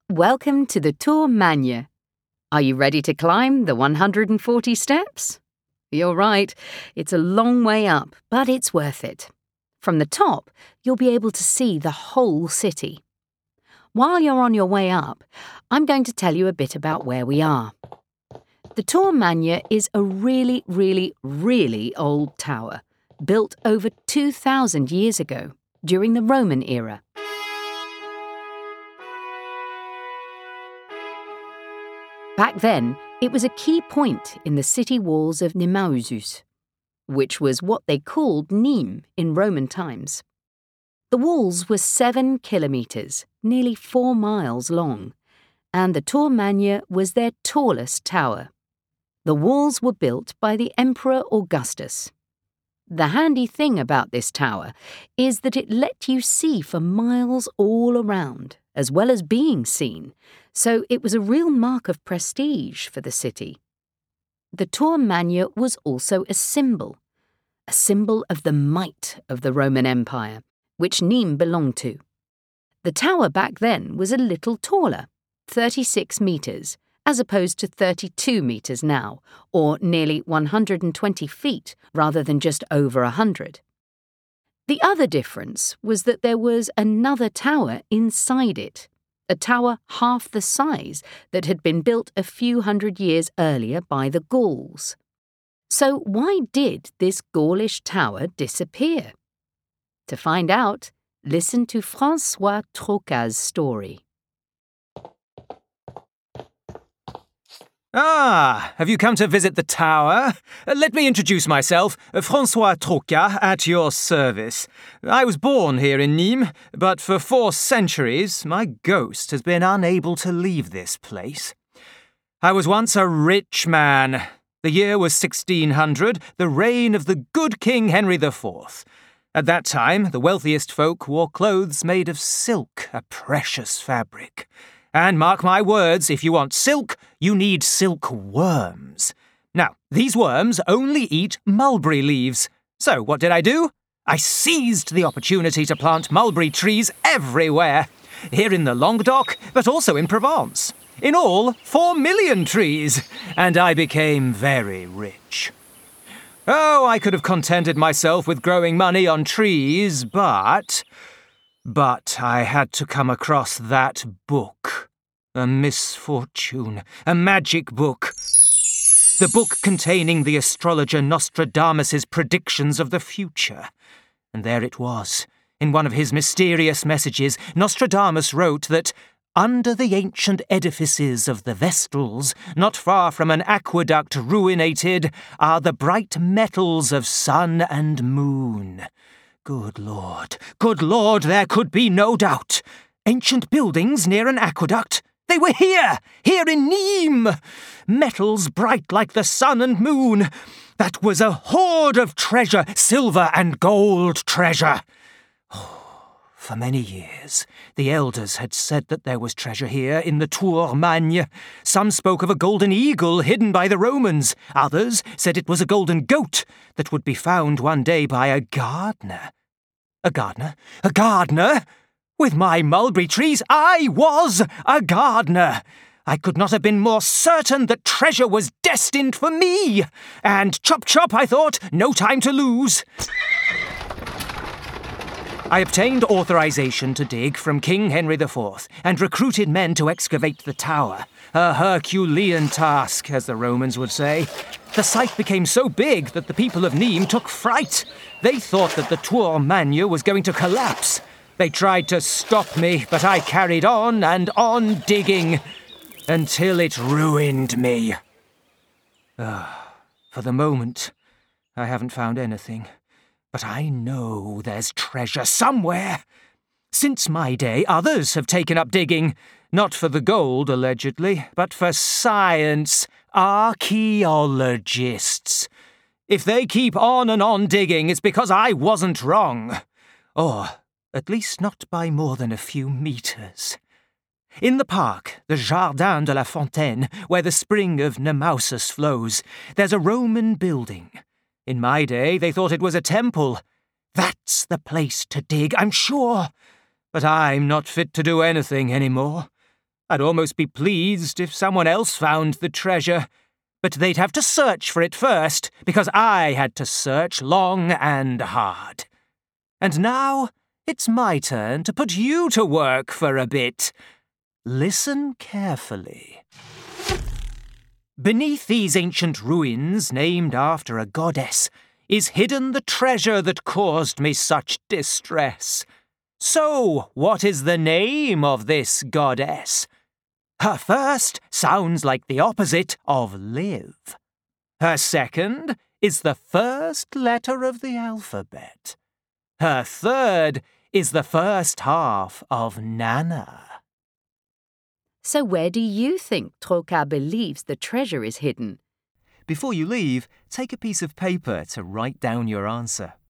Welcome to the Tour Magne. Are you ready to climb the 140 steps? You're right, it's a long way up, but it's worth it. From the top, you'll be able to see the whole city. While you're on your way up, I'm going to tell you a bit about where we are. The Tour Magne is a really, really, really old tower, built over 2,000 years ago, during the Roman era. Back then, it was a key point in the city walls of Nemausus, which was what they called Nîmes in Roman times. The walls were 7 kilometres, nearly 4 miles long, and the Tour Magne was their tallest tower. The walls were built by the Emperor Augustus. The handy thing about this tower is that it let you see for miles all around, as well as being seen, so it was a real mark of prestige for the city. The Tour Magne was also a symbol of the might of the Roman Empire, which Nîmes belonged to. The tower back then was a little taller, 36 metres, as opposed to 32 metres now, or nearly 120 feet rather than just over 100. The other difference was that there was another tower inside it, a tower half the size that had been built a few hundred years earlier by the Gauls. So why did this Gaulish tower disappear? To find out, listen to François Trocas's story. Ah, have you come to visit the tower? Let me introduce myself, François Trocas, at your service. I was born here in Nîmes, but for 4 centuries my ghost has been unable to leave this place. I was once a rich man. The year was 1600, the reign of the good King Henry IV. At that time, the wealthiest folk wore clothes made of silk, a precious fabric. And mark my words, if you want silk, you need silkworms. Now, these worms only eat mulberry leaves. So what did I do? I seized the opportunity to plant mulberry trees everywhere. Here in the Languedoc, but also in Provence. In all, 4 million trees. And I became very rich. Oh, I could have contented myself with growing money on trees, but I had to come across that book. A misfortune. A magic book. The book containing the astrologer Nostradamus' predictions of the future. And there it was. In one of his mysterious messages, Nostradamus wrote that under the ancient edifices of the Vestals, not far from an aqueduct ruinated, are the bright metals of sun and moon. Good Lord, there could be no doubt. Ancient buildings near an aqueduct? They were here in Nîmes. Metals bright like the sun and moon. That was a hoard of treasure, silver and gold treasure. For many years, the elders had said that there was treasure here in the Tour Magne. Some spoke of a golden eagle hidden by the Romans. Others said it was a golden goat that would be found one day by a gardener. A gardener? A gardener? With my mulberry trees, I was a gardener. I could not have been more certain that treasure was destined for me. And chop chop, I thought, no time to lose. I obtained authorization to dig from King Henry IV and recruited men to excavate the tower. A Herculean task, as the Romans would say. The site became so big that the people of Nîmes took fright. They thought that the Tour Magne was going to collapse. They tried to stop me, but I carried on and on digging until it ruined me. For the moment, I haven't found anything. But I know there's treasure somewhere. Since my day, others have taken up digging. Not for the gold, allegedly, but for science. Archaeologists. If they keep on and on digging, it's because I wasn't wrong. Or, at least not by more than a few meters. In the park, the Jardin de la Fontaine, where the spring of Nemausus flows, there's a Roman building. In my day, they thought it was a temple. That's the place to dig, I'm sure. But I'm not fit to do anything anymore. I'd almost be pleased if someone else found the treasure, but they'd have to search for it first, because I had to search long and hard. And now it's my turn to put you to work for a bit. Listen carefully. Beneath these ancient ruins, named after a goddess, is hidden the treasure that caused me such distress. So, what is the name of this goddess? Her first sounds like the opposite of live. Her second is the first letter of the alphabet. Her third is the first half of Nana. So where do you think Troca believes the treasure is hidden? Before you leave, take a piece of paper to write down your answer.